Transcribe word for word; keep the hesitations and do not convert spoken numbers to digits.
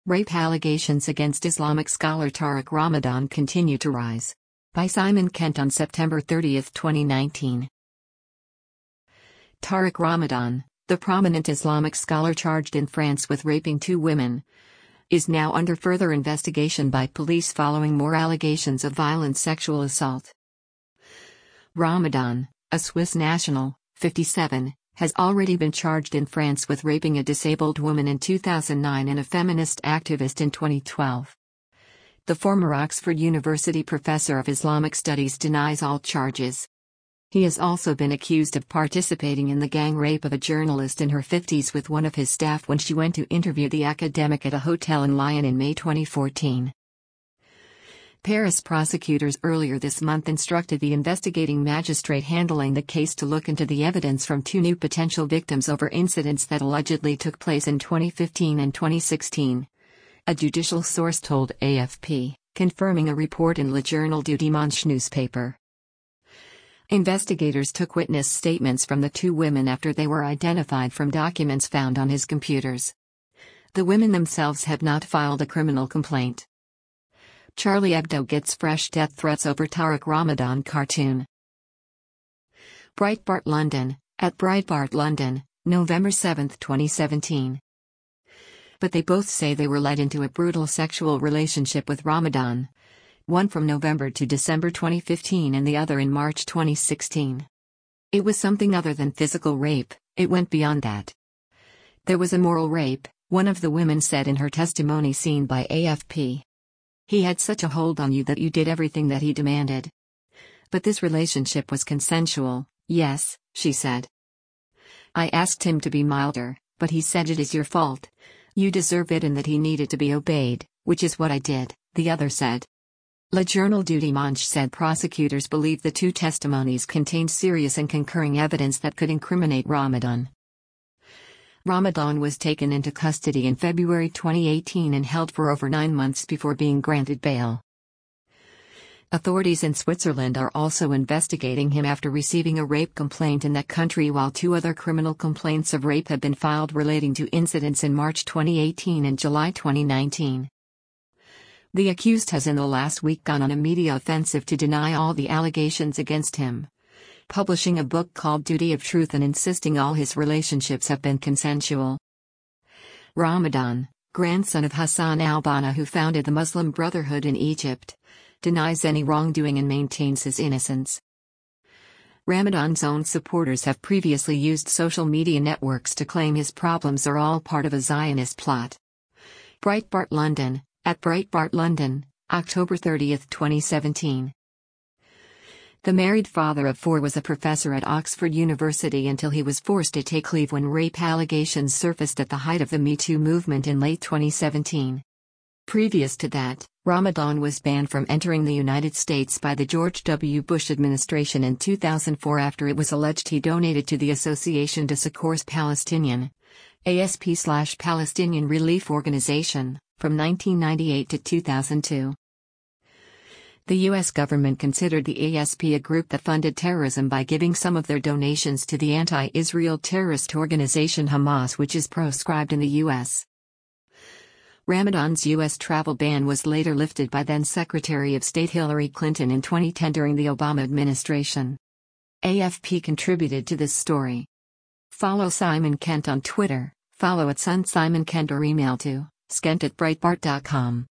Rape allegations against Islamic scholar Tariq Ramadan continue to rise. By Simon Kent on September thirtieth, twenty nineteen. Tariq Ramadan, the prominent Islamic scholar charged in France with raping two women, is now under further investigation by police following more allegations of violent sexual assault. Ramadan, a Swiss national, fifty-seven, has already been charged in France with raping a disabled woman in two thousand nine and a feminist activist in twenty twelve. The former Oxford University professor of Islamic studies denies all charges. He has also been accused of participating in the gang rape of a journalist in her fifties with one of his staff when she went to interview the academic at a hotel in Lyon in May twenty fourteen. Paris prosecutors earlier this month instructed the investigating magistrate handling the case to look into the evidence from two new potential victims over incidents that allegedly took place in twenty fifteen and twenty sixteen. A judicial source told A F P, confirming a report in Le Journal du Dimanche newspaper. Investigators took witness statements from the two women after they were identified from documents found on his computers. The women themselves have not filed a criminal complaint. Charlie Hebdo gets fresh death threats over Tariq Ramadan cartoon. Breitbart London, at Breitbart London, November seventh, twenty seventeen. But they both say they were led into a brutal sexual relationship with Ramadan, one from November to December twenty fifteen and the other in March twenty sixteen. It was something other than physical rape, it went beyond that. There was a moral rape, one of the women said in her testimony seen by A F P. He had such a hold on you that you did everything that he demanded. But this relationship was consensual, yes, she said. I asked him to be milder, but he said it is your fault. You deserve it and that he needed to be obeyed, which is what I did, the other said. Le Journal du Dimanche said prosecutors believe the two testimonies contained serious and concurring evidence that could incriminate Ramadan. Ramadan was taken into custody in February twenty eighteen and held for over nine months before being granted bail. Authorities in Switzerland are also investigating him after receiving a rape complaint in that country, while two other criminal complaints of rape have been filed relating to incidents in March twenty eighteen and July twenty nineteen. The accused has in the last week gone on a media offensive to deny all the allegations against him, publishing a book called Duty of Truth and insisting all his relationships have been consensual. Ramadan, grandson of Hassan al-Banna who founded the Muslim Brotherhood in Egypt, denies any wrongdoing and maintains his innocence. Ramadan's own supporters have previously used social media networks to claim his problems are all part of a Zionist plot. Breitbart London, at Breitbart London, October thirtieth, twenty seventeen. The married father of four was a professor at Oxford University until he was forced to take leave when rape allegations surfaced at the height of the Me Too movement in late twenty seventeen. Previous to that, Ramadan was banned from entering the United States by the George W. Bush administration in two thousand four after it was alleged he donated to the Association de Secours Palestiniens, A S P slash Palestinian Relief Organization, from nineteen ninety-eight to two thousand two. The U S government considered the A S P a group that funded terrorism by giving some of their donations to the anti-Israel terrorist organization Hamas, which is proscribed in the U S. Ramadan's U S travel ban was later lifted by then-Secretary of State Hillary Clinton in twenty ten during the Obama administration. A F P contributed to this story. Follow Simon Kent on Twitter, follow at Sun Simon Kent or email to skent at breitbart dot com.